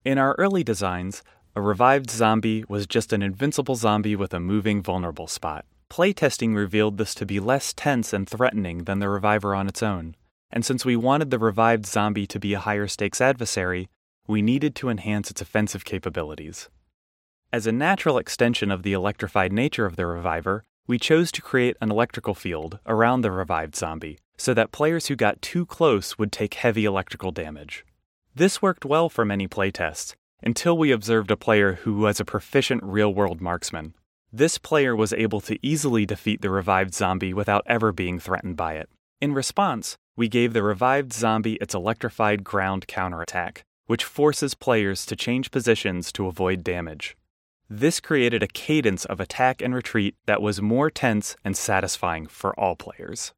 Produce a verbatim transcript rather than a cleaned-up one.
In our early designs, a revived zombie was just an invincible zombie with a moving vulnerable spot. Playtesting revealed this to be less tense and threatening than the reviver on its own, and since we wanted the revived zombie to be a higher stakes adversary, we needed to enhance its offensive capabilities. As a natural extension of the electrified nature of the reviver, we chose to create an electrical field around the revived zombie, so that players who got too close would take heavy electrical damage. This worked well for many playtests, until we observed a player who was a proficient real-world marksman. This player was able to easily defeat the revived zombie without ever being threatened by it. In response, we gave the revived zombie its electrified ground counterattack, which forces players to change positions to avoid damage. This created a cadence of attack and retreat that was more tense and satisfying for all players.